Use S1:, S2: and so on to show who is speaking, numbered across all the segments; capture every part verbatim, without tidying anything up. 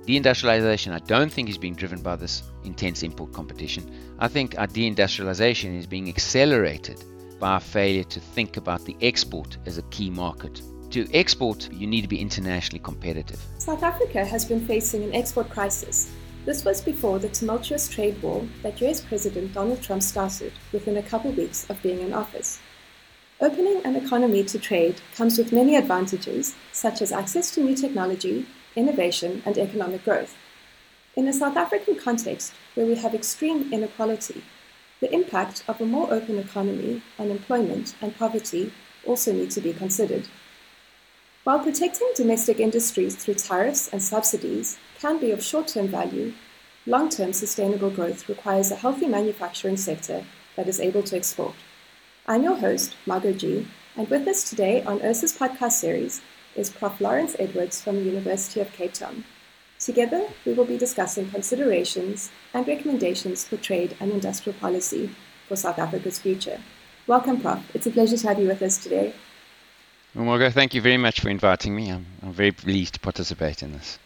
S1: Deindustrialization, I don't think, is being driven by this intense import competition. I think our deindustrialization is being accelerated by our failure to think about the export as a key market. To export, you need to be internationally competitive.
S2: South Africa has been facing an export crisis. This was before the tumultuous trade war that U S President Donald Trump started within a couple weeks of being in office. Opening an economy to trade comes with many advantages, such as access to new technology, innovation, and economic growth. In a South African context where we have extreme inequality, the impact of a more open economy on employment and poverty also need to be considered. While protecting domestic industries through tariffs and subsidies can be of short-term value, long-term sustainable growth requires a healthy manufacturing sector that is able to export. I'm your host, Margot G, and with us today on U R S A's podcast series is Professor Lawrence Edwards from the University of Cape Town. Together, we will be discussing considerations and recommendations for trade and industrial policy for South Africa's future. Welcome, Professor It's a pleasure to have you with us today.
S1: Well, Margot, thank you very much for inviting me. I'm, I'm very pleased to participate in this.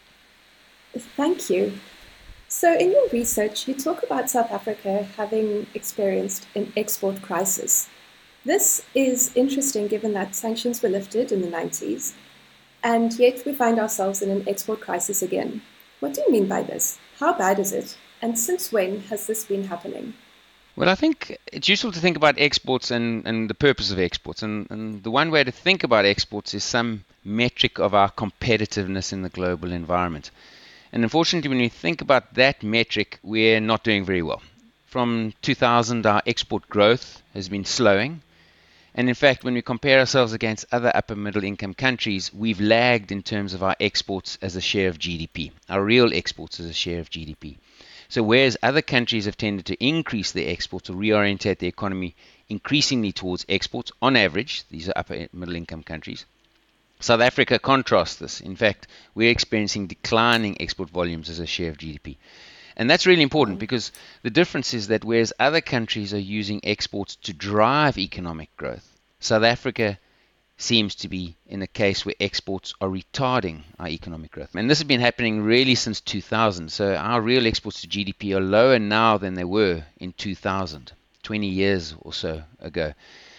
S2: Thank you. So in your research, you talk about South Africa having experienced an export crisis. This is interesting given that sanctions were lifted in the nineties, and yet we find ourselves in an export crisis again. What do you mean by this? How bad is it? And since when has this been happening?
S1: Well, I think it's useful to think about exports and, and the purpose of exports. And, and the one way to think about exports is some metric of our competitiveness in the global environment. And unfortunately, when you think about that metric, we're not doing very well. From two thousand, our export growth has been slowing. And in fact, when we compare ourselves against other upper middle income countries, we've lagged in terms of our exports as a share of G D P, our real exports as a share of G D P. So whereas other countries have tended to increase their exports or reorientate the economy increasingly towards exports, on average, these are upper middle income countries, South Africa contrasts this. In fact, we're experiencing declining export volumes as a share of G D P. And that's really important because the difference is that whereas other countries are using exports to drive economic growth, South Africa seems to be in a case where exports are retarding our economic growth. And this has been happening really since two thousand. So our real exports to G D P are lower now than they were in two thousand, twenty years or so ago.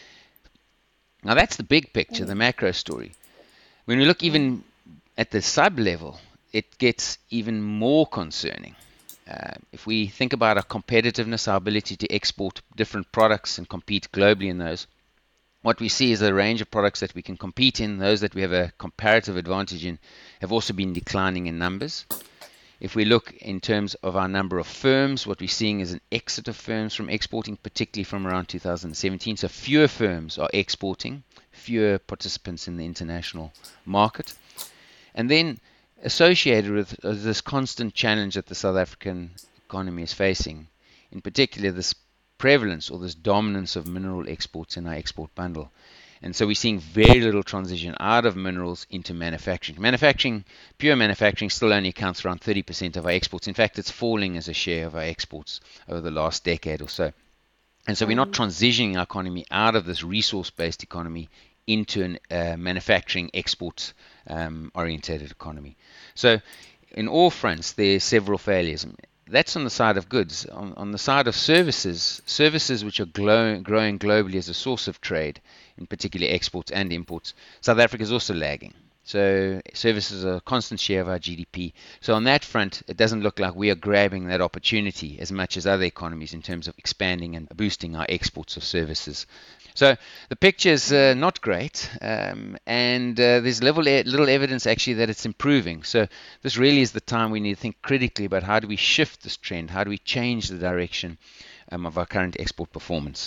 S1: Now that's the big picture, the macro story. When we look even at the sub-level, it gets even more concerning. Uh, if we think about our competitiveness, our ability to export different products and compete globally in those, what we see is a range of products that we can compete in. Those that we have a comparative advantage in have also been declining in numbers. If we look in terms of our number of firms, what we're seeing is an exit of firms from exporting, particularly from around two thousand seventeen. So fewer firms are exporting, fewer participants in the international market. And then associated with this constant challenge that the South African economy is facing, in particular this prevalence or this dominance of mineral exports in our export bundle. And so we're seeing very little transition out of minerals into manufacturing. Manufacturing, pure manufacturing, still only accounts for around thirty percent of our exports. In fact, it's falling as a share of our exports over the last decade or so. And so we're not transitioning our economy out of this resource-based economy into a uh, manufacturing export um, orientated economy. So in all fronts, there are several failures. That's on the side of goods. On, on the side of services, services which are glow, growing globally as a source of trade, in particular exports and imports, South Africa is also lagging. So services are a constant share of our G D P. So on that front, it doesn't look like we are grabbing that opportunity as much as other economies in terms of expanding and boosting our exports of services. So the picture is uh, not great, um, and uh, there's little, little evidence actually that it's improving. So this really is the time we need to think critically about how do we shift this trend, how do we change the direction um, of our current export performance.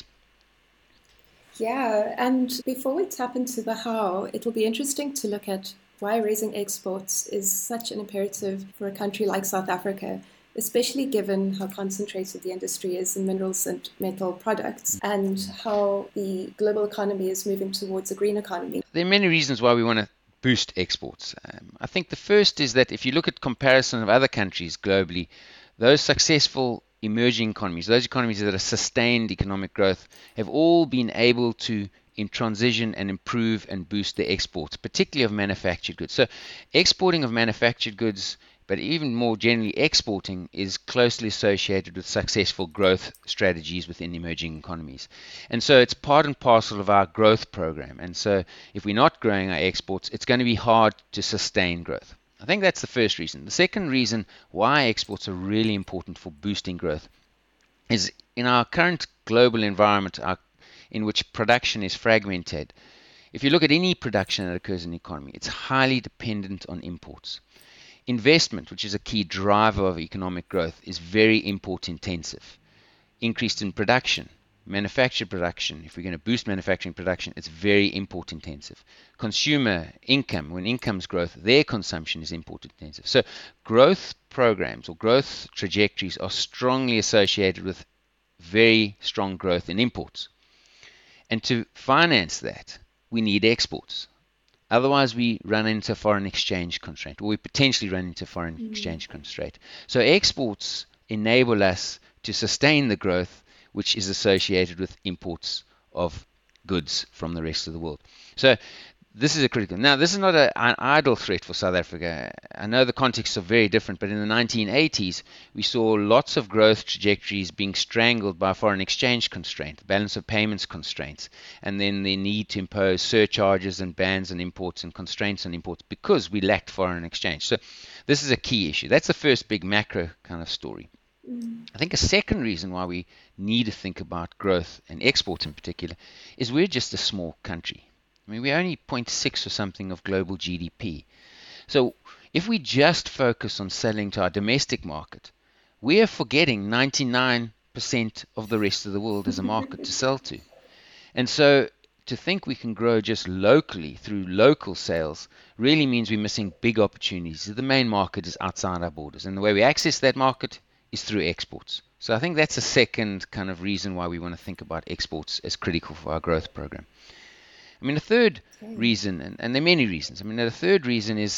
S2: Yeah, and before we tap into the how, it will be interesting to look at why raising exports is such an imperative for a country like South Africa, especially given how concentrated the industry is in minerals and metal products and how the global economy is moving towards a green economy.
S1: There are many reasons why we want to boost exports. Um, I think the first is that if you look at comparison of other countries globally, those successful emerging economies, those economies that have sustained economic growth, have all been able to in transition and improve and boost their exports, particularly of manufactured goods. So exporting of manufactured goods but even more generally, exporting is closely associated with successful growth strategies within emerging economies. And so it's part and parcel of our growth program. And so if we're not growing our exports, it's going to be hard to sustain growth. I think that's the first reason. The second reason why exports are really important for boosting growth is in our current global environment our, in which production is fragmented. If you look at any production that occurs in the economy, it's highly dependent on imports. Investment, which is a key driver of economic growth, is very import intensive. Increased in production, manufactured production, if we're going to boost manufacturing production, it's very import intensive. Consumer income, when income's growth, their consumption is import intensive. So growth programs or growth trajectories are strongly associated with very strong growth in imports. And to finance that, we need exports. Otherwise, we run into foreign exchange constraint, or we potentially run into foreign mm. exchange constraint. So exports enable us to sustain the growth which is associated with imports of goods from the rest of the world. So this is a critical. Now, this is not a, an idle threat for South Africa. I know the contexts are very different, but in the nineteen eighties, we saw lots of growth trajectories being strangled by foreign exchange constraint, balance of payments constraints, and then the need to impose surcharges and bans on imports and constraints on imports because we lacked foreign exchange. So this is a key issue. That's the first big macro kind of story. Mm. I think a second reason why we need to think about growth and exports in particular is we're just a small country. I mean, we're only zero point six or something of global G D P. So if we just focus on selling to our domestic market, we are forgetting ninety-nine percent of the rest of the world as a market to sell to. And so to think we can grow just locally through local sales really means we're missing big opportunities. The main market is outside our borders, and the way we access that market is through exports. So I think that's a second kind of reason why we want to think about exports as critical for our growth program. I mean, the third okay. reason, and, and there are many reasons, I mean, the third reason is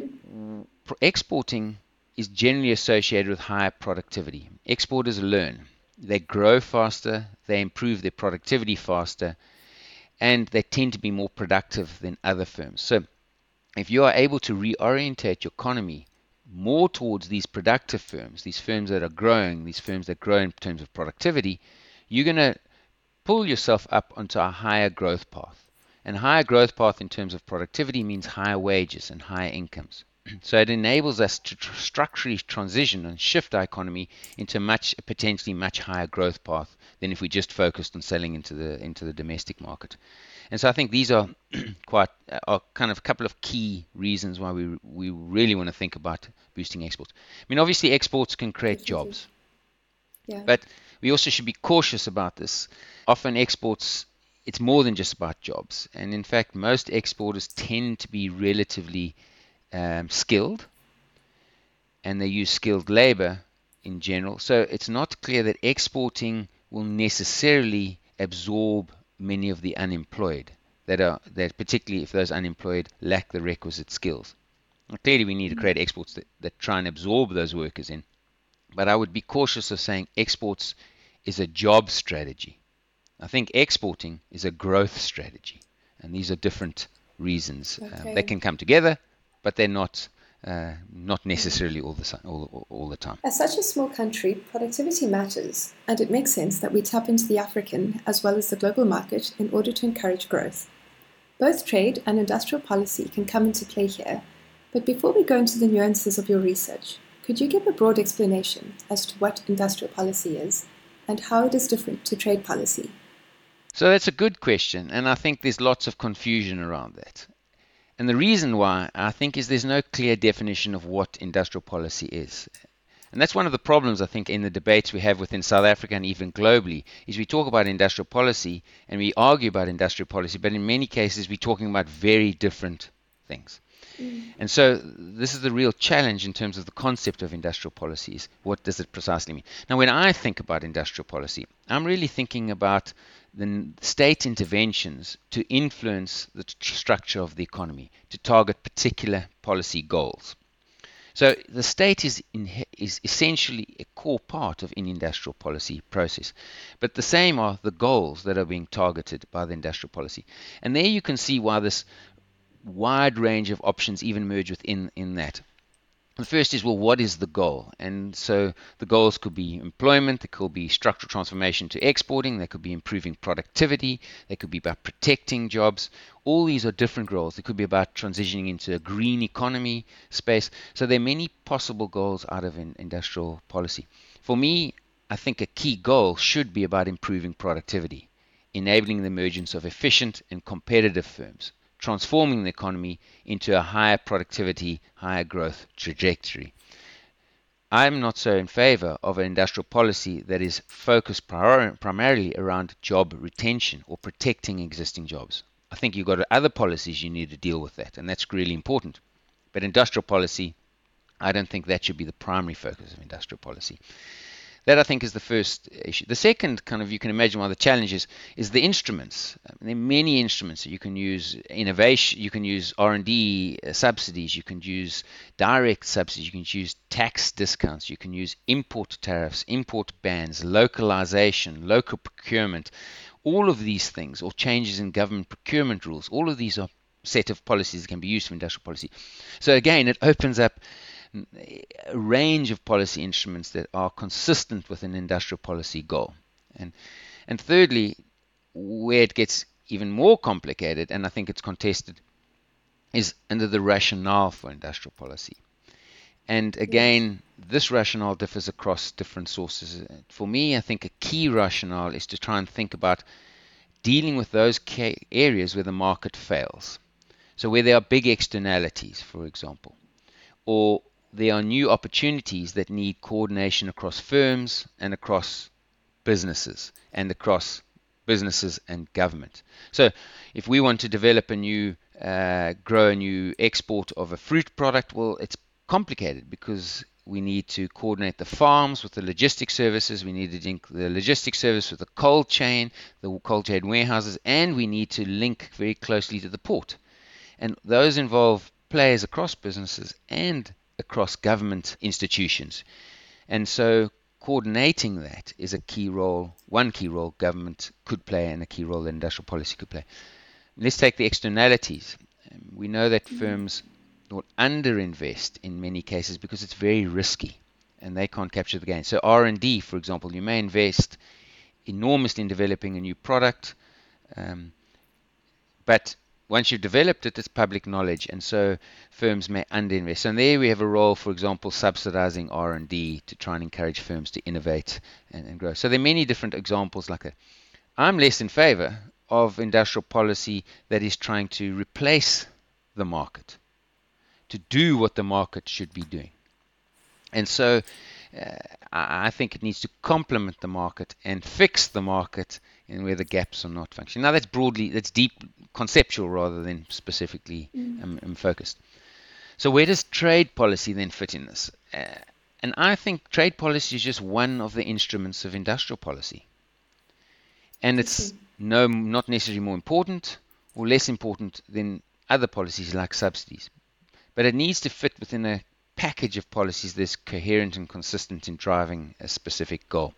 S1: exporting is generally associated with higher productivity. Exporters learn. They grow faster, they improve their productivity faster, and they tend to be more productive than other firms. So if you are able to reorientate your economy more towards these productive firms, these firms that are growing, these firms that grow in terms of productivity, you're going to pull yourself up onto a higher growth path. And higher growth path in terms of productivity means higher wages and higher incomes. So it enables us to tr- structurally transition and shift our economy into a much, a potentially much higher growth path than if we just focused on selling into the into the domestic market. And so I think these are quite are kind of a couple of key reasons why we we really want to think about boosting exports. I mean, obviously exports can create jobs, yeah. But we also should be cautious about this. Often exports, it's more than just about jobs. And in fact, most exporters tend to be relatively um, skilled, and they use skilled labor in general. So it's not clear that exporting will necessarily absorb many of the unemployed, that are that particularly if those unemployed lack the requisite skills. Now, clearly, we need to create exports that, that try and absorb those workers in. But I would be cautious of saying exports is a job strategy. I think exporting is a growth strategy, and these are different reasons. Okay. Um, they can come together, but they're not uh, not necessarily all the all, all the time.
S2: As such a small country, productivity matters, and it makes sense that we tap into the African as well as the global market in order to encourage growth. Both trade and industrial policy can come into play here, but before we go into the nuances of your research, could you give a broad explanation as to what industrial policy is and how it is different to trade policy?
S1: So that's a good question, and I think there's lots of confusion around that. And the reason why, I think, is there's no clear definition of what industrial policy is. And that's one of the problems, I think, in the debates we have within South Africa and even globally, is we talk about industrial policy and we argue about industrial policy, but in many cases we're talking about very different things. Mm. And so this is the real challenge in terms of the concept of industrial policies. What does it precisely mean? Now, when I think about industrial policy, I'm really thinking about the state interventions to influence the tr- structure of the economy, to target particular policy goals. So the state is in, is essentially a core part of an industrial policy process. But the same are the goals that are being targeted by the industrial policy. And there you can see why this wide range of options even merge within in that. The first is, well, what is the goal? And so the goals could be employment, they could be structural transformation to exporting, they could be improving productivity, they could be about protecting jobs. All these are different goals. They could be about transitioning into a green economy space. So there are many possible goals out of in industrial policy. For me, I think a key goal should be about improving productivity, enabling the emergence of efficient and competitive firms, transforming the economy into a higher productivity, higher growth trajectory. I'm not so in favor of an industrial policy that is focused prior- primarily around job retention or protecting existing jobs. I think you've got other policies you need to deal with that, and that's really important. But industrial policy, I don't think that should be the primary focus of industrial policy. That, I think, is the first issue. The second, kind of, you can imagine one of the challenges is the instruments. I mean, there are many instruments that you can use. Innovation, you can use R and D subsidies, you can use direct subsidies, you can use tax discounts, you can use import tariffs, import bans, localization, local procurement. All of these things, or changes in government procurement rules, all of these are a set of policies that can be used for industrial policy. So again, it opens up a range of policy instruments that are consistent with an industrial policy goal. And and thirdly, where it gets even more complicated, and I think it's contested, is under the rationale for industrial policy. And again, this rationale differs across different sources. For me, I think a key rationale is to try and think about dealing with those areas where the market fails. So where there are big externalities, for example, or there are new opportunities that need coordination across firms and across businesses and across businesses and government. So if we want to develop a new, uh, grow a new export of a fruit product, well, it's complicated because we need to coordinate the farms with the logistics services, we need to link the logistics service with the cold chain, the cold chain warehouses, and we need to link very closely to the port. And those involve players across businesses and across government institutions. And so coordinating that is a key role, one key role government could play and a key role that industrial policy could play. Let's take the externalities. We know that firms will underinvest in many cases because it's very risky and they can't capture the gain. So R and D, for example, you may invest enormously in developing a new product, um, but once you've developed it, it's public knowledge, and so firms may underinvest. And there we have a role, for example, subsidizing R and D to try and encourage firms to innovate and, and grow. So there are many different examples like that. I'm less in favor of industrial policy that is trying to replace the market, to do what the market should be doing. And so uh, I think it needs to complement the market and fix the market and where the gaps are not functioning. Now that's broadly, that's deep conceptual rather than specifically mm. um, um, focused. So where does trade policy then fit in this? Uh, and I think trade policy is just one of the instruments of industrial policy. And it's no, not necessarily more important or less important than other policies like subsidies. But it needs to fit within a package of policies that's coherent and consistent in driving a specific goal.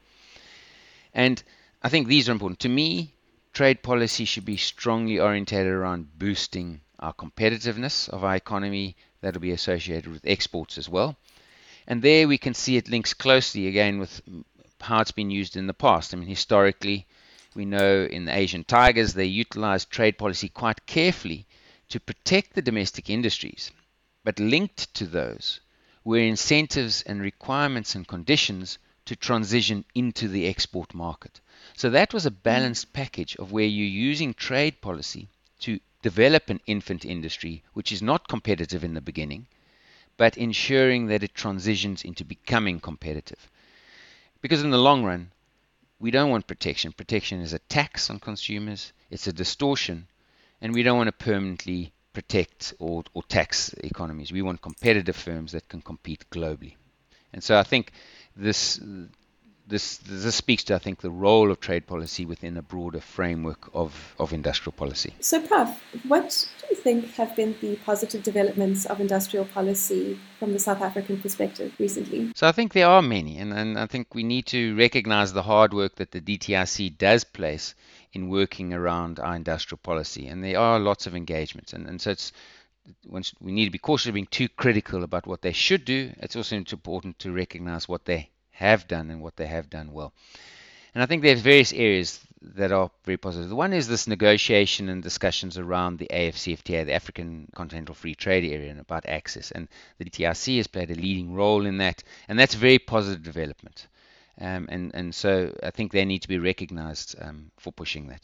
S1: And I think these are important. To me, trade policy should be strongly orientated around boosting our competitiveness of our economy. That'll be associated with exports as well. And there we can see it links closely again with how it's been used in the past. I mean, historically, we know in the Asian tigers, they utilized trade policy quite carefully to protect the domestic industries. But linked to those were incentives and requirements and conditions to transition into the export market. So that was a balanced package of where you're using trade policy to develop an infant industry, which is not competitive in the beginning, but ensuring that it transitions into becoming competitive. Because in the long run, we don't want protection. Protection is a tax on consumers, it's a distortion, and we don't want to permanently protect or, or tax economies. We want competitive firms that can compete globally. And so I think this this this speaks to, I think, the role of trade policy within a broader framework of, of industrial policy.
S2: So, Prof, what do you think have been the positive developments of industrial policy from the South African perspective recently?
S1: So I think there are many, and, and I think we need to recognize the hard work that the D T I C does place in working around our industrial policy, and there are lots of engagements, and, and so it's once we need to be cautious of being too critical about what they should do. It's also important to recognize what they have done and what they have done well. And I think there's various areas that are very positive. The one is this negotiation and discussions around the A F C F T A, the African Continental Free Trade Area, and about access. And the D T I C has played a leading role in that, and that's a very positive development. Um, and, and so I think they need to be recognized um, for pushing that.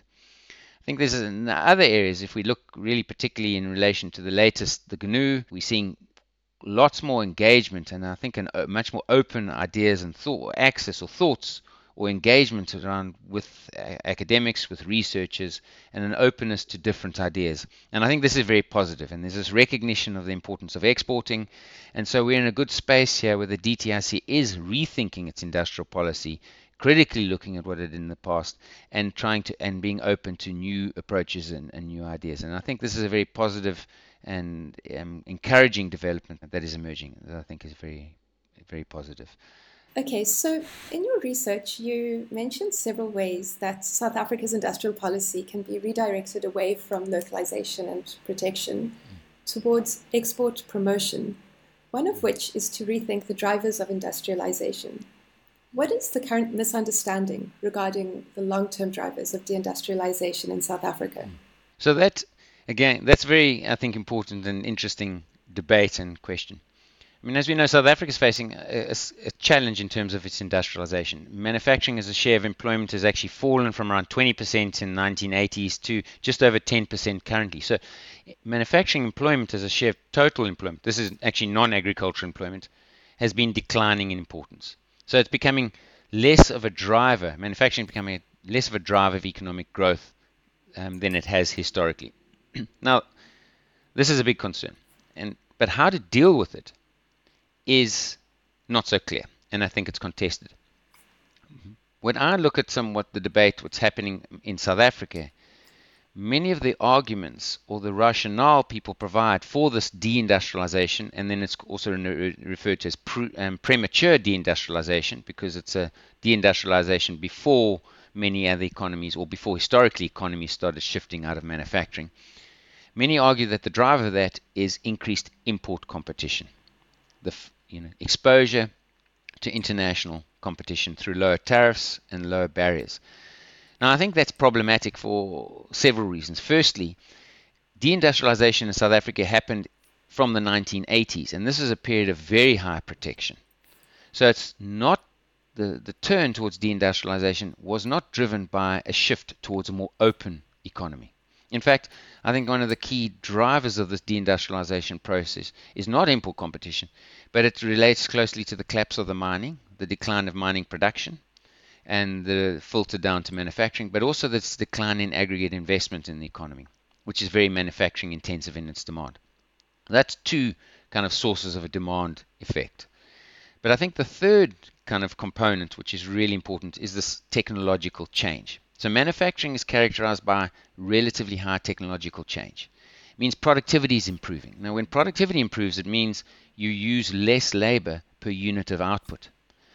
S1: I think there's other areas, if we look really particularly in relation to the latest, the G N U, we're seeing lots more engagement and I think an, a much more open ideas and thought, access or thoughts or engagement around with academics, with researchers, and an openness to different ideas. And I think this is very positive, and there's this recognition of the importance of exporting. And so we're in a good space here where the D T I C is rethinking its industrial policy, critically looking at what it did in the past, and trying to and being open to new approaches and, and new ideas. And I think this is a very positive and um, encouraging development that is emerging, that I think is very, very positive.
S2: Okay, so in your research, you mentioned several ways that South Africa's industrial policy can be redirected away from localization and protection mm. towards export promotion, one of which is to rethink the drivers of industrialization. What is the current misunderstanding regarding the long-term drivers of deindustrialization in South Africa?
S1: So that, again, that's very, I think, important and interesting debate and question. I mean, as we know, South Africa is facing a, a, a challenge in terms of its industrialization. Manufacturing as a share of employment has actually fallen from around twenty percent in the nineteen eighties to just over ten percent currently. So manufacturing employment as a share of total employment, this is actually non-agricultural employment, has been declining in importance. So it's becoming less of a driver, manufacturing becoming a, less of a driver of economic growth um, than it has historically. Now, this is a big concern, and but how to deal with it is not so clear, and I think it's contested. Mm-hmm. When I look at somewhat the debate, what's happening in South Africa, many of the arguments or the rationale people provide for this deindustrialization, and then it's also re- referred to as pre- um, premature deindustrialization because it's a deindustrialization before many other economies or before historically economies started shifting out of manufacturing. Many argue that the driver of that is increased import competition. The you know, exposure to international competition through lower tariffs and lower barriers. Now, I think that's problematic for several reasons. Firstly, deindustrialization in South Africa happened from the nineteen eighties, and this is a period of very high protection. So it's not the, the turn towards deindustrialization was not driven by a shift towards a more open economy. In fact, I think one of the key drivers of this deindustrialization process is not import competition, but it relates closely to the collapse of the mining, the decline of mining production, and the filter down to manufacturing, but also this decline in aggregate investment in the economy, which is very manufacturing intensive in its demand. That's two kind of sources of a demand effect. But I think the third kind of component, which is really important, is this technological change. So manufacturing is characterized by relatively high technological change. It means productivity is improving. Now, when productivity improves, it means you use less labor per unit of output.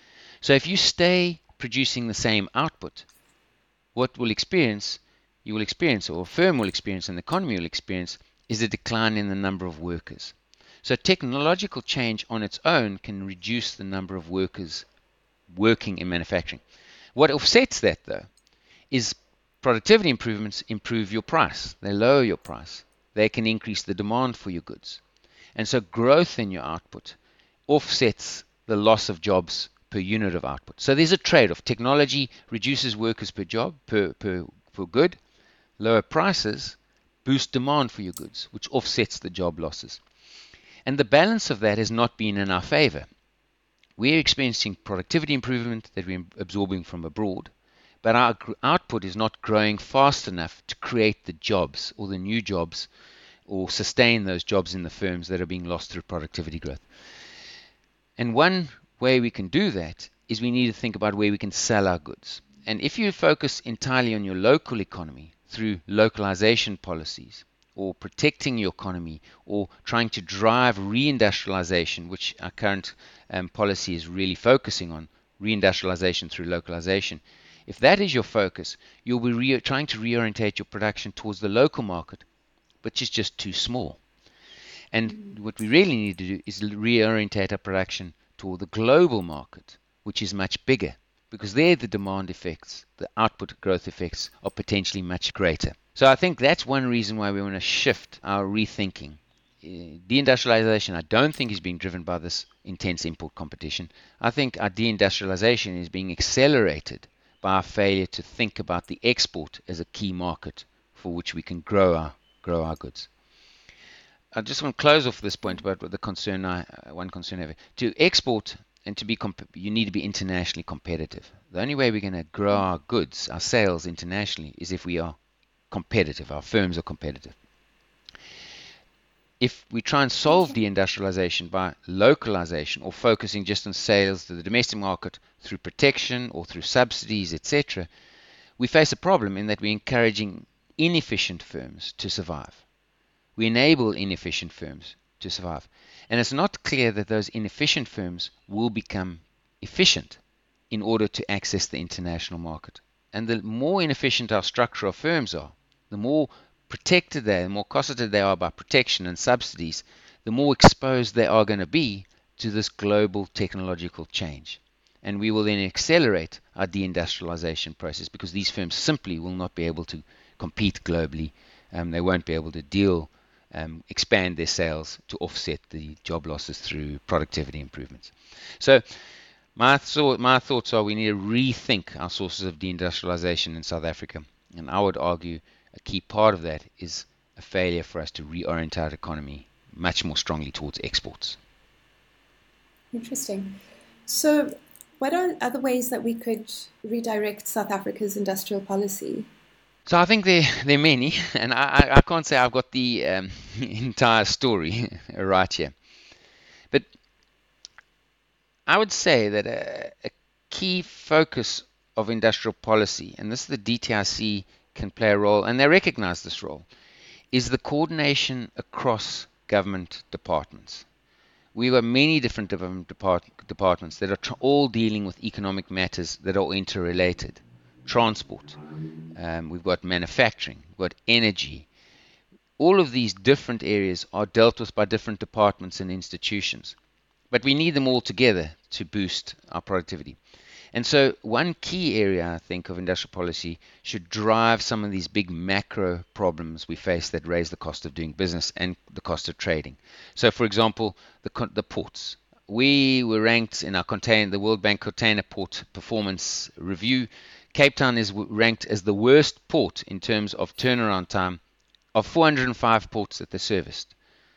S1: So if you stay producing the same output, what will experience, you will experience, or a firm will experience, and the economy will experience, is a decline in the number of workers. So technological change on its own can reduce the number of workers working in manufacturing. What offsets that, though, is productivity improvements improve your price. They lower your price. They can increase the demand for your goods. And so growth in your output offsets the loss of jobs per unit of output. So there's a trade-off. Technology reduces workers per job, per, per, per good. Lower prices boost demand for your goods, which offsets the job losses. And the balance of that has not been in our favor. We're experiencing productivity improvement that we're absorbing from abroad, but our output is not growing fast enough to create the jobs or the new jobs or sustain those jobs in the firms that are being lost through productivity growth. And one way we can do that is we need to think about where we can sell our goods. And if you focus entirely on your local economy through localization policies or protecting your economy or trying to drive reindustrialization, which our current um, policy is really focusing on, reindustrialization through localization, if that is your focus, you'll be re- trying to reorientate your production towards the local market, which is just too small. And mm. what we really need to do is reorientate our production toward the global market, which is much bigger, because there the demand effects, the output growth effects are potentially much greater. So I think that's one reason why we want to shift our rethinking. Uh, deindustrialization, I don't think, is being driven by this intense import competition. I think our deindustrialization is being accelerated by our failure to think about the export as a key market for which we can grow our grow our goods. I just want to close off this point about the concern I uh, one concern I have. To export and to be comp- you need to be internationally competitive. The only way we're going to grow our goods, our sales internationally, is if we are competitive. Our firms are competitive. If we try and solve deindustrialization by localization or focusing just on sales to the domestic market through protection or through subsidies, et cetera, we face a problem in that we're encouraging inefficient firms to survive. We enable inefficient firms to survive. And it's not clear that those inefficient firms will become efficient in order to access the international market. And the more inefficient our structure of firms are, the more protected they are, the more cosseted they are by protection and subsidies, the more exposed they are going to be to this global technological change. And we will then accelerate our deindustrialization process because these firms simply will not be able to compete globally. Um, they won't be able to deal, um, expand their sales to offset the job losses through productivity improvements. So my, th- my thoughts are we need to rethink our sources of deindustrialization in South Africa. And I would argue a key part of that is a failure for us to reorient our economy much more strongly towards exports.
S2: Interesting. So what are other ways that we could redirect South Africa's industrial policy?
S1: So I think there, there are many, and I, I can't say I've got the um, entire story right here. But I would say that a, a key focus of industrial policy, and this is the D T I C can play a role, and they recognize this role, is the coordination across government departments. We have many different government depart- departments that are tr- all dealing with economic matters that are interrelated. Transport, um, we've got manufacturing, we've got energy. All of these different areas are dealt with by different departments and institutions. But we need them all together to boost our productivity. And so one key area, I think, of industrial policy should drive some of these big macro problems we face that raise the cost of doing business and the cost of trading. So, for example, the, the ports. We were ranked in our container, the World Bank Container Port Performance Review. Cape Town is ranked as the worst port in terms of turnaround time of four hundred five ports that they serviced.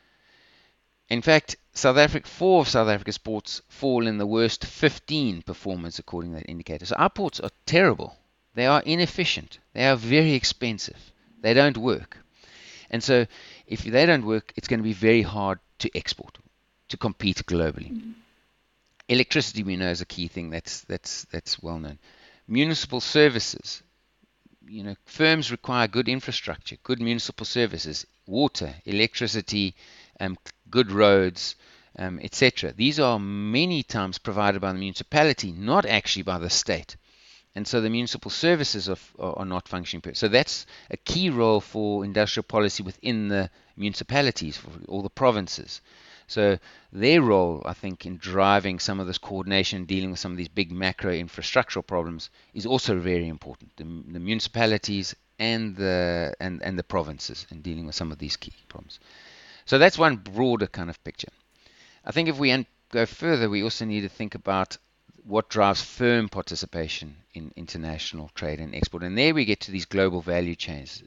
S1: In fact, South Africa, four of South Africa's ports fall in the worst fifteen performance according to that indicator. So our ports are terrible. They are inefficient. They are very expensive. They don't work. And so if they don't work, it's going to be very hard to export, to compete globally. Mm-hmm. Electricity, we know, is a key thing that's that's that's well known. Municipal services. You know, firms require good infrastructure, good municipal services, water, electricity, um, good roads, um, et cetera. These are many times provided by the municipality, not actually by the state. And so the municipal services are, are not functioning. So that's a key role for industrial policy within the municipalities, for all the provinces. So their role, I think, in driving some of this coordination, dealing with some of these big macro infrastructural problems, is also very important. The, the municipalities and the and, and the provinces in dealing with some of these key problems. So that's one broader kind of picture. I think if we un- go further, we also need to think about what drives firm participation in international trade and export. And there we get to these global value chains.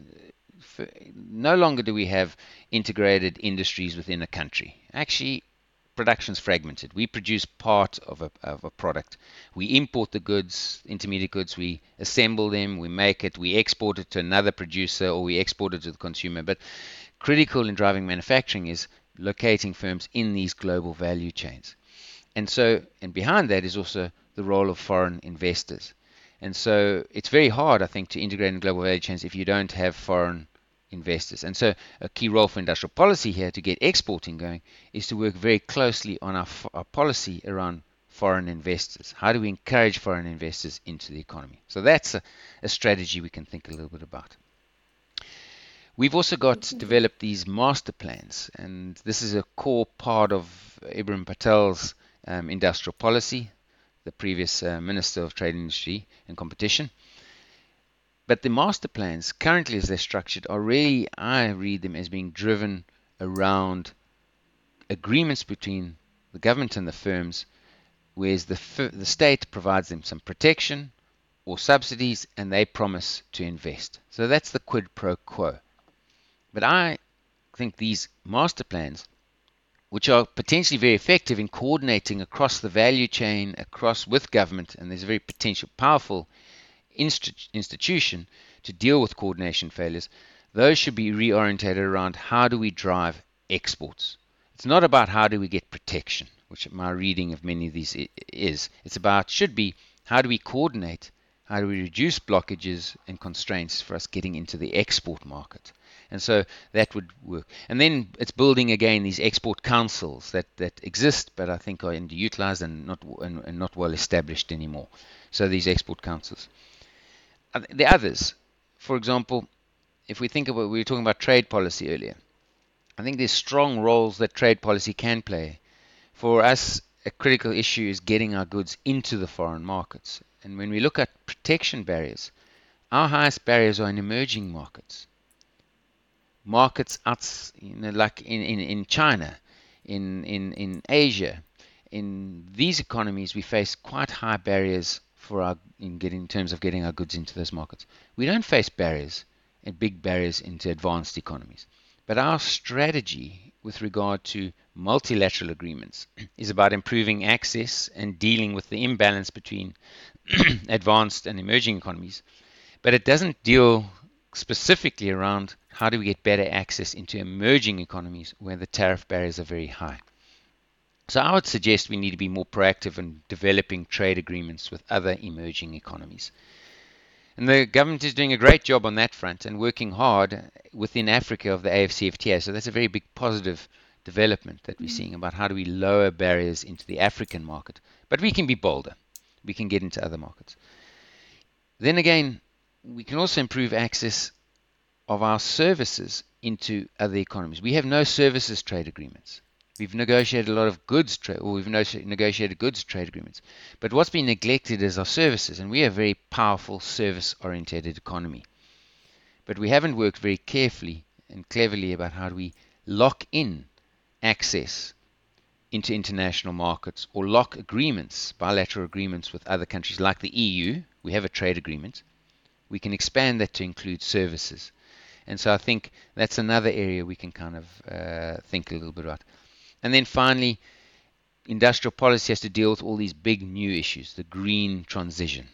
S1: No longer do we have integrated industries within a country. Actually, production's fragmented. We produce part of a, of a product. We import the goods, intermediate goods, we assemble them, we make it, we export it to another producer, or we export it to the consumer. But critical in driving manufacturing is locating firms in these global value chains. And so, and behind that is also the role of foreign investors. And so it's very hard, I think, to integrate in global value chains if you don't have foreign investors. And so a key role for industrial policy here to get exporting going is to work very closely on our, our policy around foreign investors. How do we encourage foreign investors into the economy? So that's a, a strategy we can think a little bit about. We've also got developed these master plans, and this is a core part of Ibrahim Patel's um, industrial policy, the previous uh, Minister of Trade, Industry and Competition. But the master plans, currently as they're structured, are really, I read them as being driven around agreements between the government and the firms, whereas the, the state provides them some protection or subsidies and they promise to invest. So that's the quid pro quo. But I think these master plans, which are potentially very effective in coordinating across the value chain, across with government, and there's a very potential powerful inst- institution to deal with coordination failures, those should be reorientated around how do we drive exports. It's not about how do we get protection, which my reading of many of these is. It's about, should be, how do we coordinate, how do we reduce blockages and constraints for us getting into the export market. And so that would work. And then it's building again these export councils that, that exist, but I think are underutilized and not and, and not well established anymore. So these export councils. The others, for example, if we think about, we were talking about trade policy earlier. I think there's strong roles that trade policy can play. For us, a critical issue is getting our goods into the foreign markets. And when we look at protection barriers, our highest barriers are in emerging markets. Markets outs, you know, like in, in, in China, in, in, in Asia, in these economies, we face quite high barriers for our in getting in terms of getting our goods into those markets. We don't face barriers and big barriers into advanced economies. But our strategy with regard to multilateral agreements is about improving access and dealing with the imbalance between advanced and emerging economies. But it doesn't deal specifically around how do we get better access into emerging economies where the tariff barriers are very high. So I would suggest we need to be more proactive in developing trade agreements with other emerging economies. And the government is doing a great job on that front and working hard within Africa of the A F C F T A. So that's a very big positive development that we're seeing about how do we lower barriers into the African market. But we can be bolder. We can get into other markets. Then again, we can also improve access of our services into other economies. We have no services trade agreements. We've negotiated a lot of goods trade, or we've negotiated goods trade agreements. But what's been neglected is our services, and we are a very powerful service-oriented economy. But we haven't worked very carefully and cleverly about how do we lock in access into international markets or lock agreements, bilateral agreements with other countries like the E U. We have a trade agreement. We can expand that to include services. And so I think that's another area we can kind of uh, think a little bit about. And then finally, industrial policy has to deal with all these big new issues, the green transition.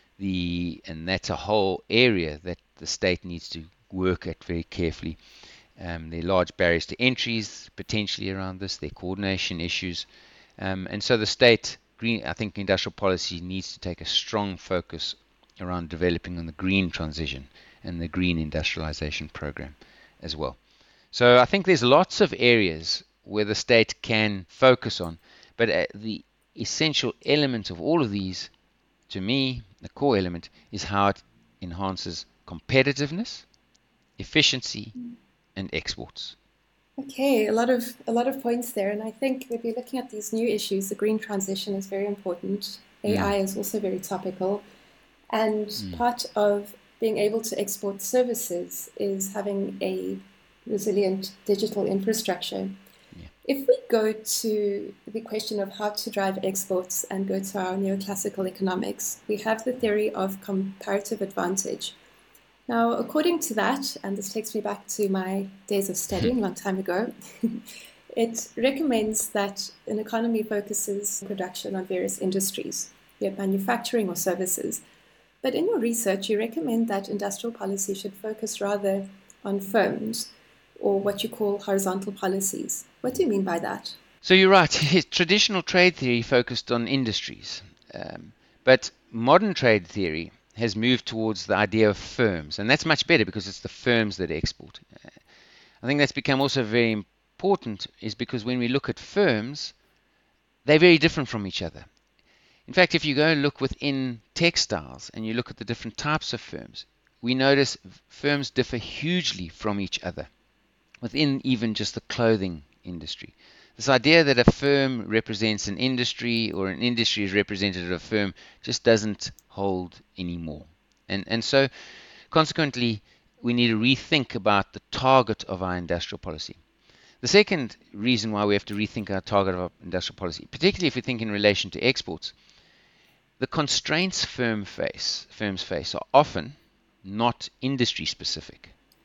S1: The and that's a whole area that the state needs to work at very carefully. Um, there are large barriers to entries potentially around this, there are coordination issues. Um, and so the state, green, I think industrial policy needs to take a strong focus around developing on the green transition and the green industrialization program as well. So I think there's lots of areas where the state can focus on, but uh, the essential element of all of these, to me, the core element, is how it enhances competitiveness, efficiency, and exports.
S2: Okay, a lot of a lot of points there, and I think if you're looking at these new issues, the green transition is very important. A I mm. is also very topical, and mm. part of being able to export services is having a resilient digital infrastructure. Yeah. If we go to the question of how to drive exports and go to our neoclassical economics, we have the theory of comparative advantage. Now, according to that, and this takes me back to my days of studying a long time ago, it recommends that an economy focuses production on various industries, be it manufacturing or services. But in your research, you recommend that industrial policy should focus rather on firms, or what you call horizontal policies. What do you mean by that?
S1: So you're right. Traditional trade theory focused on industries, um, but modern trade theory has moved towards the idea of firms, and that's much better because it's the firms that export. I think that's become also very important is because when we look at firms, they're very different from each other. In fact, if you go and look within textiles and you look at the different types of firms, we notice firms differ hugely from each other within even just the clothing industry. This idea that a firm represents an industry or an industry is representative of a firm just doesn't hold anymore. And, and so, consequently, we need to rethink about the target of our industrial policy. The second reason why we have to rethink our target of our industrial policy, particularly if we think in relation to exports, the constraints firm face, firms face are often not industry specific.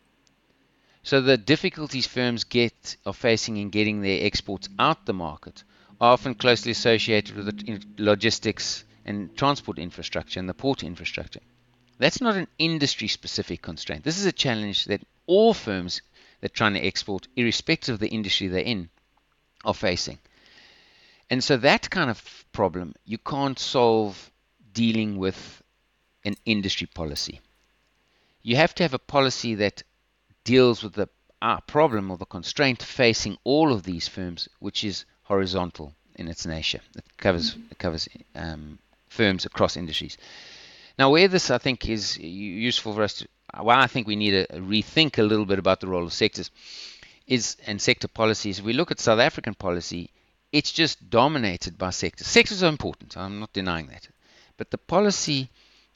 S1: So the difficulties firms get are facing in getting their exports out the market are often closely associated with the logistics and transport infrastructure and the port infrastructure. That's not an industry specific constraint. This is a challenge that all firms that are trying to export, irrespective of the industry they're in, are facing. And so that kind of problem you can't solve dealing with an industry policy. You have to have a policy that deals with the uh, problem or the constraint facing all of these firms, which is horizontal in its nature. It covers, it covers um, firms across industries. Now, where this, I think, is useful for us to, well, I think we need to rethink a little bit about the role of sectors is and sector policies. If we look at South African policy, it's just dominated by sectors. Sectors are important, I'm not denying that. But the policy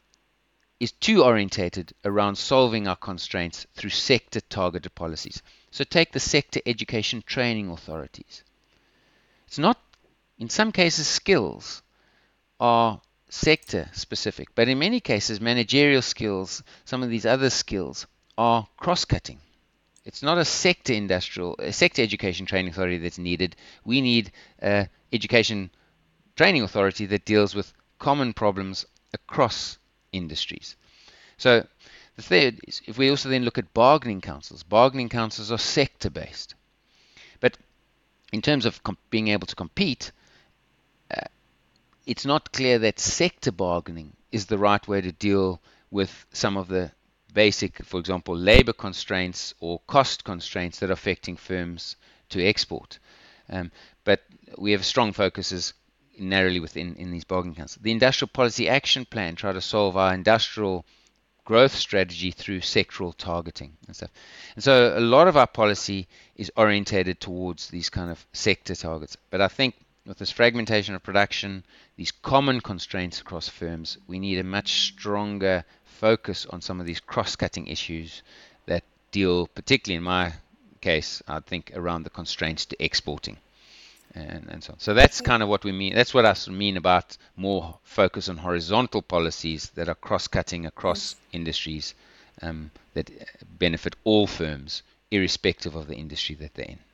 S1: is too orientated around solving our constraints through sector-targeted policies. So take the sector education training authorities. It's not, in some cases, skills are sector-specific, but in many cases, managerial skills, some of these other skills, are cross-cutting. It's not a sector industrial, a sector education training authority that's needed. We need an education training authority that deals with common problems across industries. So the third is, if we also then look at bargaining councils, bargaining councils are sector-based. But in terms of being able to compete, uh, it's not clear that sector bargaining is the right way to deal with some of the basic, for example, labor constraints or cost constraints that are affecting firms to export. Um, but we have strong focuses narrowly within in these bargaining councils. The Industrial Policy Action Plan try to solve our industrial growth strategy through sectoral targeting and stuff. And so a lot of our policy is orientated towards these kind of sector targets. But I think with this fragmentation of production, these common constraints across firms, we need a much stronger focus on some of these cross-cutting issues that deal, particularly in my case, I think, around the constraints to exporting. And, and so on. So that's kind of what we mean. That's what I mean about more focus on horizontal policies that are cross-cutting across industries um, that benefit all firms, irrespective of the industry that they're in.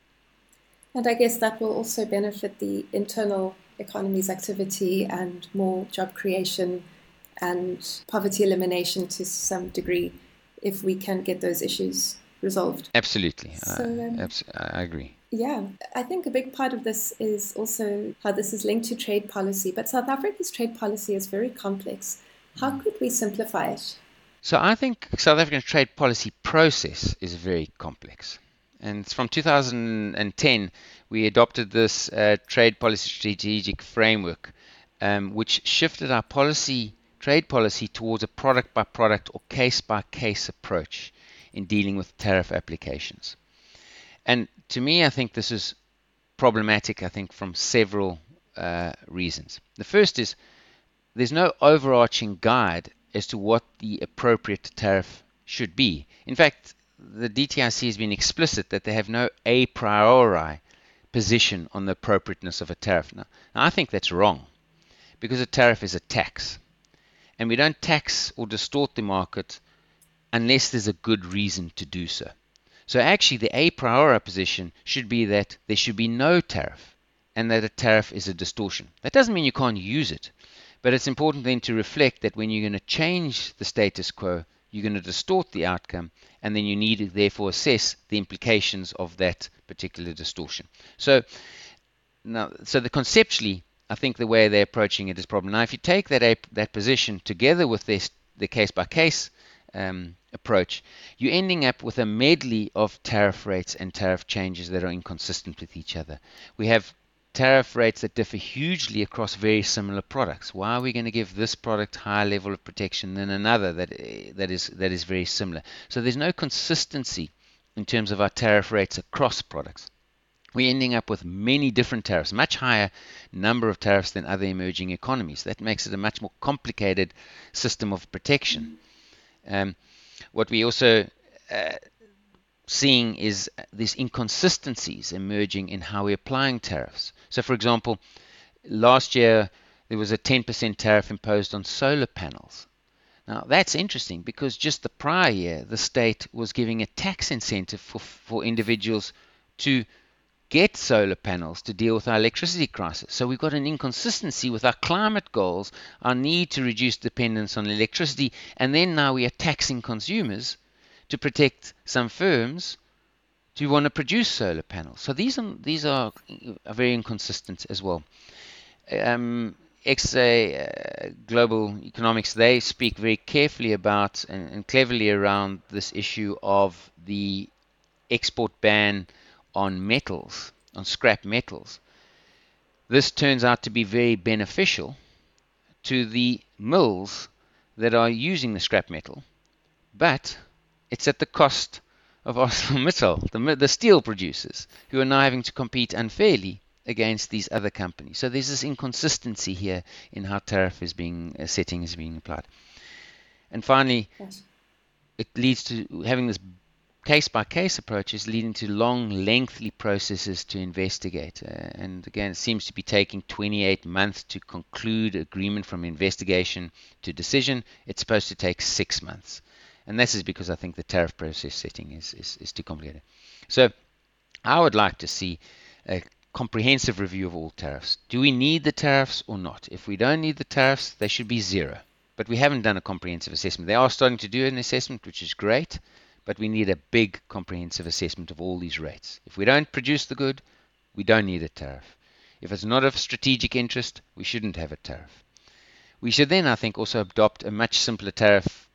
S2: And I guess that will also benefit the internal economy's activity and more job creation and poverty elimination to some degree if we can get those issues resolved.
S1: Absolutely.
S2: So, um,
S1: I, abs- I agree.
S2: Yeah, I think a big part of this is also how this is linked to trade policy. But South Africa's trade policy is very complex. How could we simplify it?
S1: So I think South Africa's trade policy process is very complex. And from two thousand ten, we adopted this uh, trade policy strategic framework, um, which shifted our policy, trade policy towards a product-by-product or case-by-case approach in dealing with tariff applications. And to me, I think this is problematic, I think, from several uh, reasons. The first is there's no overarching guide as to what the appropriate tariff should be. In fact, the D T I C has been explicit that they have no a priori position on the appropriateness of a tariff. Now, now I think that's wrong, because a tariff is a tax. And we don't tax or distort the market unless there's a good reason to do so. So actually the a priori position should be that there should be no tariff and that a tariff is a distortion. That doesn't mean you can't use it, but it's important then to reflect that when you're going to change the status quo, you're going to distort the outcome, and then you need to therefore assess the implications of that particular distortion. So now, so the conceptually, I think the way they're approaching it is a problem. Now, if you take that a, that position together with this, the case-by-case um, approach, you're ending up with a medley of tariff rates and tariff changes that are inconsistent with each other. We have tariff rates that differ hugely across very similar products. Why are we going to give this product higher level of protection than another that that is that is very similar? So there's no consistency in terms of our tariff rates across products. We're ending up with many different tariffs, much higher number of tariffs than other emerging economies. That makes it a much more complicated system of protection. Um, what we also uh, seeing is these inconsistencies emerging in how we're applying tariffs. So, for example, last year there was a ten percent tariff imposed on solar panels. Now, that's interesting because just the prior year, the state was giving a tax incentive for, for individuals to get solar panels to deal with our electricity crisis. So we've got an inconsistency with our climate goals, our need to reduce dependence on electricity, and then now we are taxing consumers to protect some firms to want to produce solar panels. So these are these are, are very inconsistent as well. Um, X A uh, Global Economics, they speak very carefully about and, and cleverly around this issue of the export ban on metals, on scrap metals. This turns out to be very beneficial to the mills that are using the scrap metal, but it's at the cost of ArcelorMittal, the, the steel producers, who are now having to compete unfairly against these other companies. So there's this inconsistency here in how tariff is being uh, setting is being applied. And finally, yes. It leads to having this case-by-case approach is leading to long, lengthy processes to investigate. Uh, and again, it seems to be taking twenty-eight months to conclude agreement from investigation to decision. It's supposed to take six months. And this is because I think the tariff process setting is, is, is too complicated. So I would like to see a comprehensive review of all tariffs. Do we need the tariffs or not? If we don't need the tariffs, they should be zero. But we haven't done a comprehensive assessment. They are starting to do an assessment, which is great. But we need a big comprehensive assessment of all these rates. If we don't produce the good, we don't need a tariff. If it's not of strategic interest, we shouldn't have a tariff. We should then, I think, also adopt a much simpler tariff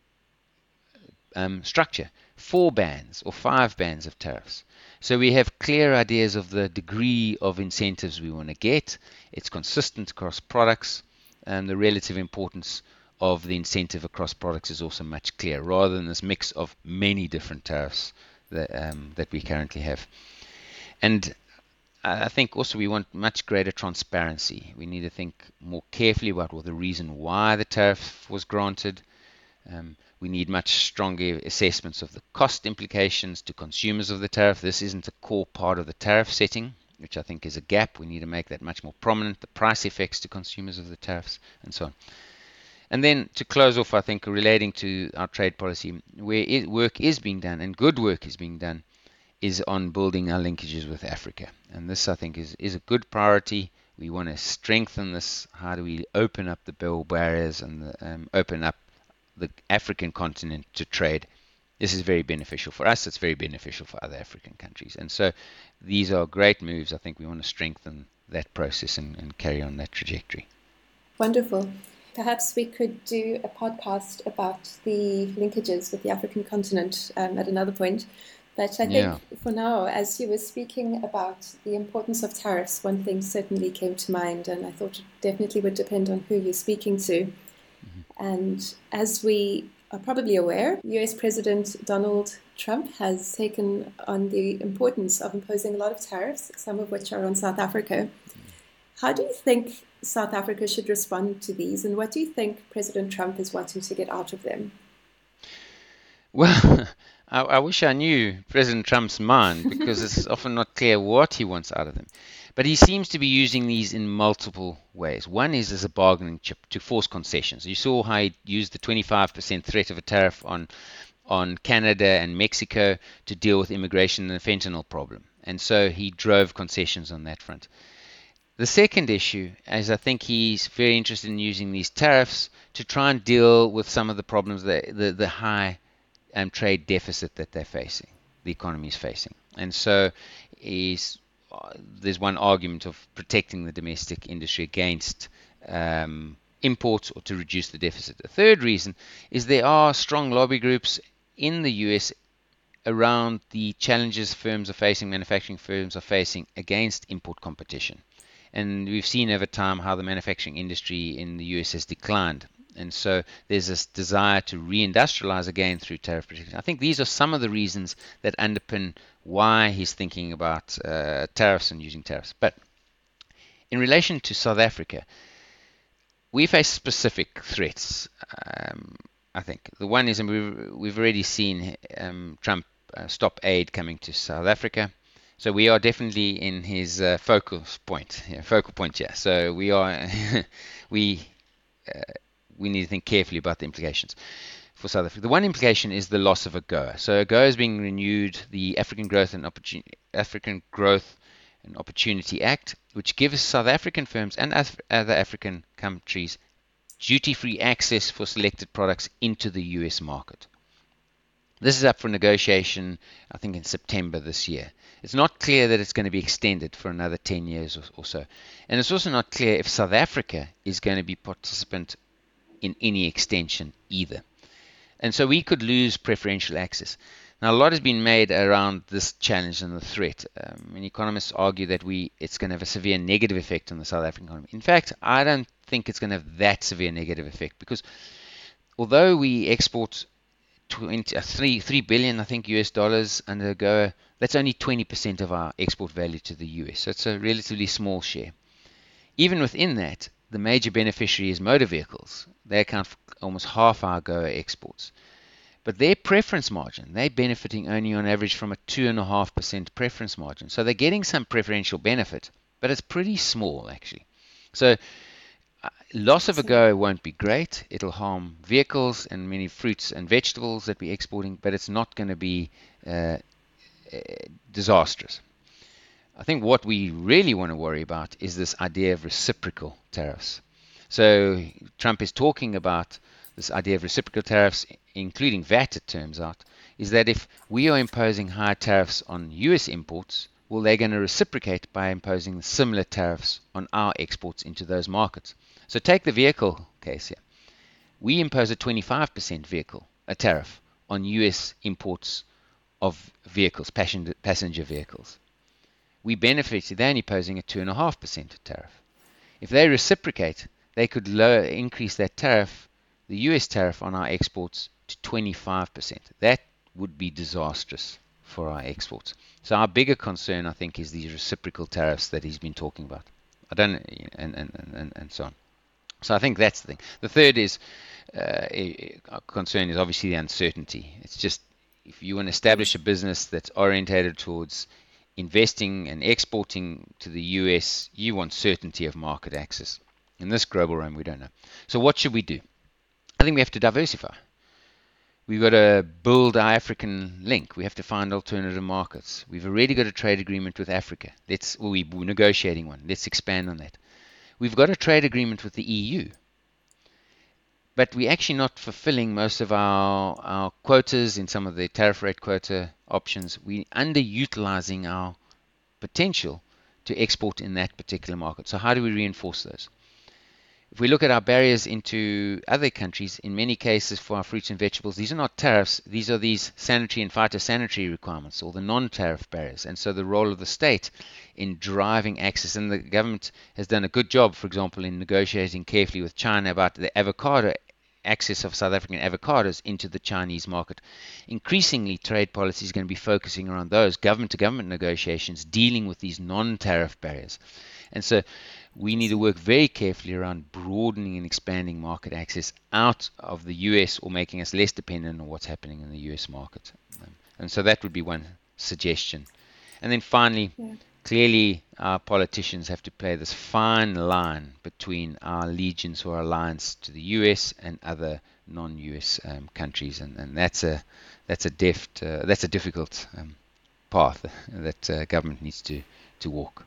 S1: um, structure. Four bands or five bands of tariffs. So we have clear ideas of the degree of incentives we want to get. It's consistent across products, and the relative importance of the incentive across products is also much clearer, rather than this mix of many different tariffs that, um, that we currently have. And I think also we want much greater transparency. We need to think more carefully about well, the reason why the tariff was granted. Um, we need much stronger assessments of the cost implications to consumers of the tariff. This isn't a core part of the tariff setting, which I think is a gap. We need to make that much more prominent, the price effects to consumers of the tariffs, and so on. And then to close off, I think, relating to our trade policy, where it, work is being done, and good work is being done, is on building our linkages with Africa. And this, I think, is, is a good priority. We want to strengthen this. How do we open up the bill barriers and the, um, open up the African continent to trade? This is very beneficial for us. It's very beneficial for other African countries. And so these are great moves. I think we want to strengthen that process and, and carry on that trajectory.
S2: Wonderful. Perhaps we could do a podcast about the linkages with the African continent um, at another point. But I think yeah. for now, as you were speaking about the importance of tariffs, one thing certainly came to mind, and I thought it definitely would depend on who you're speaking to. Mm-hmm. And as we are probably aware, U S President Donald Trump has taken on the importance of imposing a lot of tariffs, some of which are on South Africa. How do you think South Africa should respond to these, and what do you think President Trump is wanting to get out of them?
S1: Well, I, I wish I knew President Trump's mind, because it's often not clear what he wants out of them. But he seems to be using these in multiple ways. One is as a bargaining chip to force concessions. You saw how he used the twenty-five percent threat of a tariff on on Canada and Mexico to deal with immigration and the fentanyl problem. And so he drove concessions on that front. The second issue is I think he's very interested in using these tariffs to try and deal with some of the problems, that, the, the high um, trade deficit that they're facing, the economy is facing. And so he's, uh, there's one argument of protecting the domestic industry against um, imports or to reduce the deficit. The third reason is there are strong lobby groups in the U S around the challenges firms are facing, manufacturing firms are facing against import competition. And we've seen over time how the manufacturing industry in the U S has declined. And so there's this desire to reindustrialize again through tariff protection. I think these are some of the reasons that underpin why he's thinking about uh, tariffs and using tariffs. But in relation to South Africa, we face specific threats. Um, I think the one is, and we've, we've already seen um, Trump uh, stop aid coming to South Africa. So we are definitely in his uh, focal point, yeah, focal point here. So we are, we, uh, we need to think carefully about the implications for South Africa. The one implication is the loss of AGOA. So AGOA is being renewed, the African Growth and Opportunity, African Growth and Opportunity Act, which gives South African firms and other African countries duty-free access for selected products into the U S market. This is up for negotiation, I think, in September this year. It's not clear that it's going to be extended for another ten years or, or so. And it's also not clear if South Africa is going to be participant in any extension either. And so we could lose preferential access. Now, a lot has been made around this challenge and the threat. Um, and economists argue that we it's going to have a severe negative effect on the South African economy. In fact, I don't think it's going to have that severe negative effect, because although we export twenty, uh, three, three billion, I think, U S dollars under AGOA, that's only twenty percent of our export value to the U S. So it's a relatively small share. Even within that, the major beneficiary is motor vehicles. They account for almost half our AGOA exports. But their preference margin, they're benefiting only on average from a two point five percent preference margin. So they're getting some preferential benefit, but it's pretty small, actually. So uh, loss of AGOA won't be great. It'll harm vehicles and many fruits and vegetables that we're exporting, but it's not going to be uh, uh, disastrous. I think what we really want to worry about is this idea of reciprocal tariffs. So Trump is talking about this idea of reciprocal tariffs, including V A T, it turns out, is that if we are imposing high tariffs on U S imports, well, they're going to reciprocate by imposing similar tariffs on our exports into those markets. So take the vehicle case here. We impose a twenty-five percent vehicle, a tariff, on U S imports of vehicles, passenger, passenger vehicles. We benefit, they're only imposing a two point five percent tariff. If they reciprocate, they could lower, increase that tariff, the U S tariff on our exports, to twenty-five percent. That would be disastrous for our exports. So our bigger concern, I think, is these reciprocal tariffs that he's been talking about. I don't, and and and, and so on. So I think that's the thing. The third is uh, a, a concern is obviously the uncertainty. It's just, if you want to establish a business that's orientated towards investing and exporting to the U S, you want certainty of market access. In this global realm, we don't know. So what should we do? I think we have to diversify. We've got to build our African link. We have to find alternative markets. We've already got a trade agreement with Africa. Let's, well, we're negotiating one. Let's expand on that. We've got a trade agreement with the E U. But we're actually not fulfilling most of our, our quotas in some of the tariff rate quota options. We're underutilizing our potential to export in that particular market. So how do we reinforce those? If we look at our barriers into other countries, in many cases for our fruits and vegetables, these are not tariffs. These are these sanitary and phytosanitary requirements, or the non-tariff barriers. And so the role of the state in driving access, and the government has done a good job, for example, in negotiating carefully with China about the avocado access of South African avocados into the Chinese market. Increasingly, trade policy is going to be focusing around those government-to-government negotiations dealing with these non-tariff barriers. And so we need to work very carefully around broadening and expanding market access out of the U S, or making us less dependent on what's happening in the U S market. Um, and so that would be one suggestion. And then finally, yeah. Clearly our politicians have to play this fine line between our allegiance or alliance to the U S and other non-U S um, countries, and, and that's a that's a deft uh, that's a difficult um, path that uh, government needs to to walk.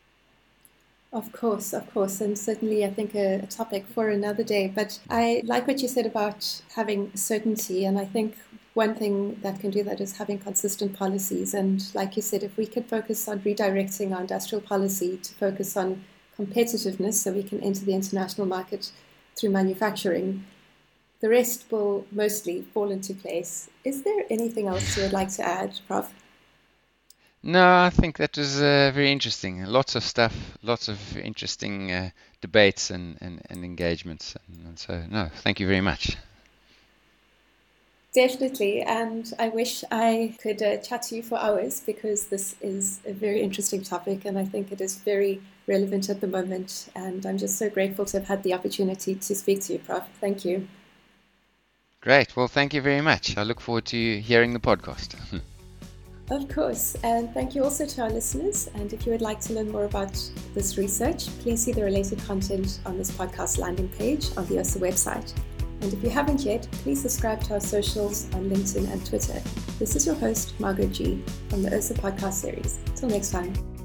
S2: Of course, of course, and certainly I think a, a topic for another day. But I like what you said about having certainty, and I think one thing that can do that is having consistent policies. And like you said, if we could focus on redirecting our industrial policy to focus on competitiveness so we can enter the international market through manufacturing, the rest will mostly fall into place. Is there anything else you would like to add, Professor?
S1: No, I think that was uh, very interesting. Lots of stuff, lots of interesting uh, debates and, and, and engagements. And, and so, no, thank you very much.
S2: Definitely, and I wish I could uh, chat to you for hours because this is a very interesting topic and I think it is very relevant at the moment. And I'm just so grateful to have had the opportunity to speak to you, Professor Thank you.
S1: Great. Well, thank you very much. I look forward to hearing the podcast.
S2: Of course, and thank you also to our listeners. And if you would like to learn more about this research, please see the related content on this podcast landing page on the O S A website. And if you haven't yet, please subscribe to our socials on LinkedIn and Twitter. This is your host, Margaret G, from the O S A podcast series. Till next time.